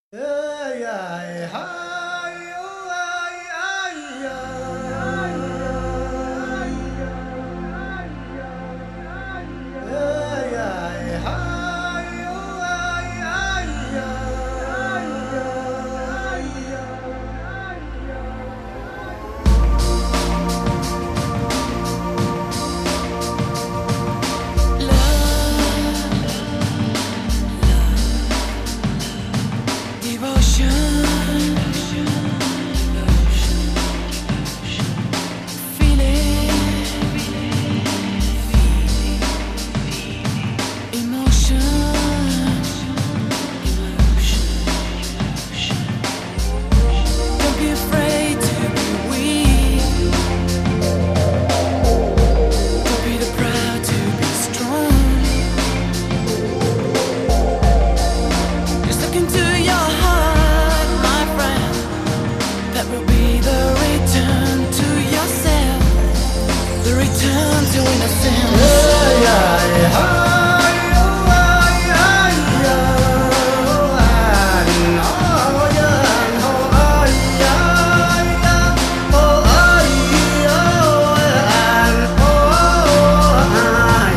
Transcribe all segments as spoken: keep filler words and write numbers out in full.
Ê, ai, hai, ô, ai, ai, ai, ai, ê, ai, hai, ô, ai, ai, return to innocence. ê, ai, hai, ô, ai, ai, ô, an, ô, yan, ô, ai, ai, ô, ai, ô, an, ô, ai,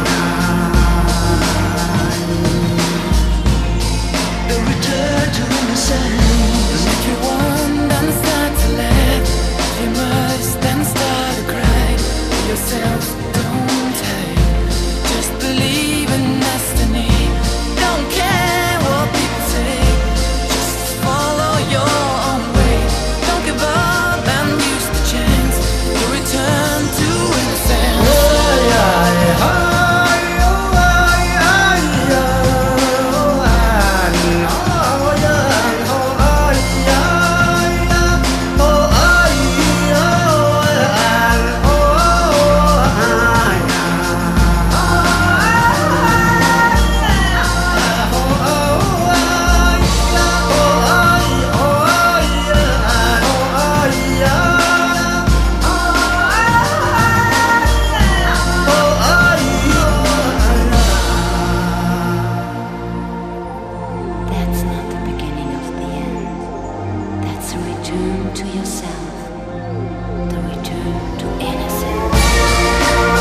The return to innocence. If you want, then start to laugh. If you must, then start to cry. Yourself, don't hate. Just believe in destiny. Don't care what people say. Just follow your own way. Don't give up and use the chance to return to innocence. ê, ai, hai, ô, ai, ai, ô, an, ô, yan, ô, ai, ai, ô, ai, ô, an, ô, ai, That's not the beginning of the end. That's a return to yourself. The return to innocence.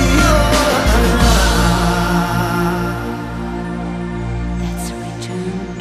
That's a return